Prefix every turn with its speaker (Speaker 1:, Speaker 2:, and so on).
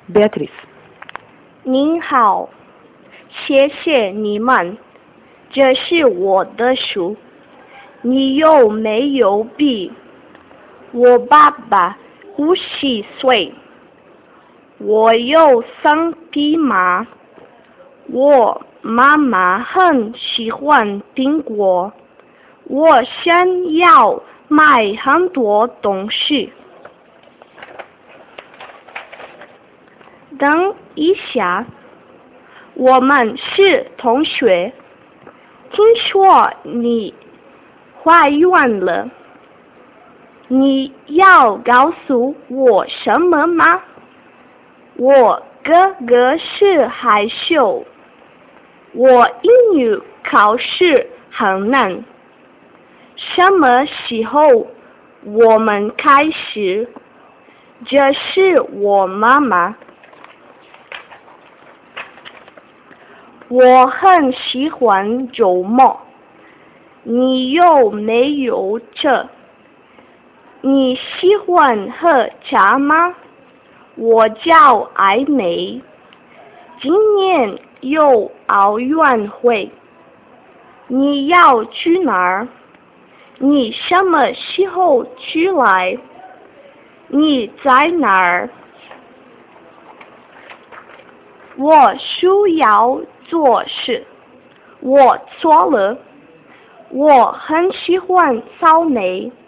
Speaker 1: Beatriz.
Speaker 2: 您好，谢谢你们，这是我的书。你有没有笔？我爸爸50岁，我有3匹马。我妈妈很喜欢苹果，我想要买很多东西。等一下，我们是同学。听说你怀孕了，你要告诉我什么吗？我哥哥是害羞，我英语考试很难。什么时候我们开始？这是我妈妈。我很喜欢周末，你有没有车？你喜欢喝茶吗？我叫艾美，今年有奥运会，你要去哪儿？你什么时候出来？你在哪儿？我需要做事，我错了。我很喜欢草莓。